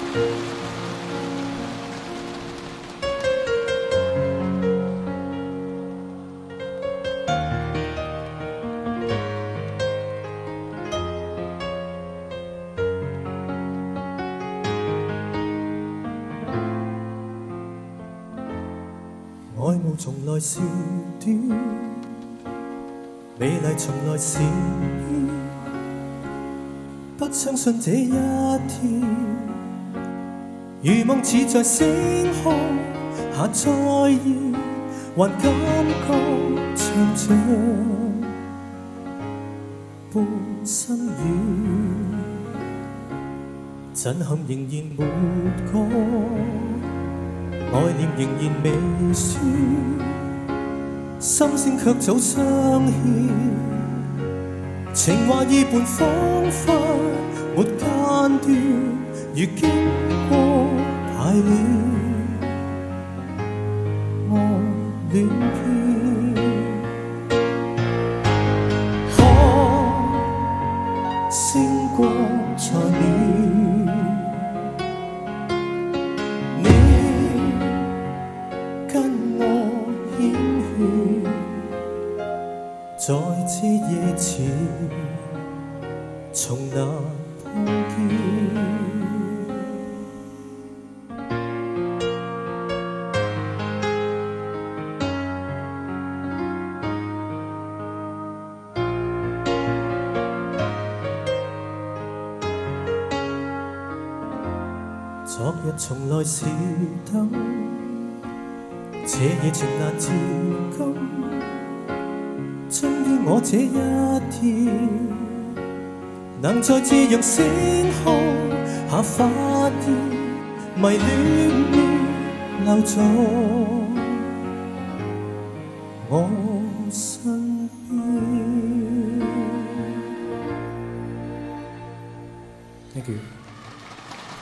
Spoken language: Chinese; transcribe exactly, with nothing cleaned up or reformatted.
爱慕从来是短，美丽从来是变，不相信这一天，如梦似在星空下再现，还感觉像这般深远，震撼仍然没过。爱念仍然未消，心声却早相牽。情話意伴彷彿沒間斷，如經過排練，愛戀篇。看星光在了。在這夜前，從那碰見。昨日從來是等，這夜情難自禁。終於我這一天，能在這樣星空下發現，迷戀你留在我身邊。Thank you。